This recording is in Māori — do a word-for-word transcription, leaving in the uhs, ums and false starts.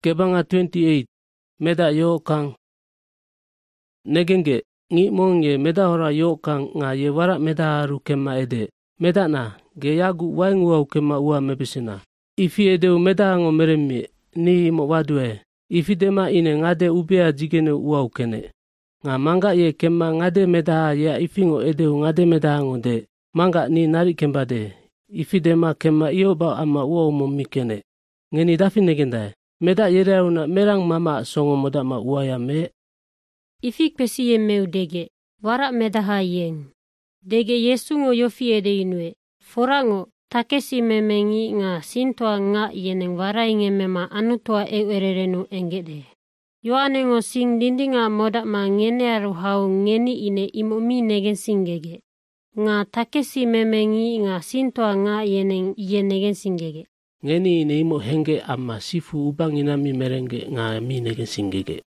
Kebanga twenty-eight meda yo kang negenge ngi mong ye meda hora yo kang nga ye wara meda haru kema ede meda na ge yagu waing uau kema ua mebisina ifi edeu meda ngo meremi ni mo wadue ifi dema ine ngade ubea jigene uau kene nga manga ye kema ngade meda ya ifingo edeu ngade meda ngo de manga ni nari kembade ifi dema kema iyo ba ama uau mo mikene ngeni dafi negendai meda yereuna merang mama songo moda ma uaya me ifik pesi ye meu dege wara meda ha yeng dege Yesu ngo yofi ede inue forango takesi memengi nga sintoa nga yeneng wara inge mema anutoa eu ererenu engede yoane ngo sing dindinga moda ma ngene aru hau ngeni ine imomi negen singege nga takesi memengi nga sintoa nga yeneng iye negen singege ngeni ine imo henge ama sifu ubang inami merenge nga mi negen singege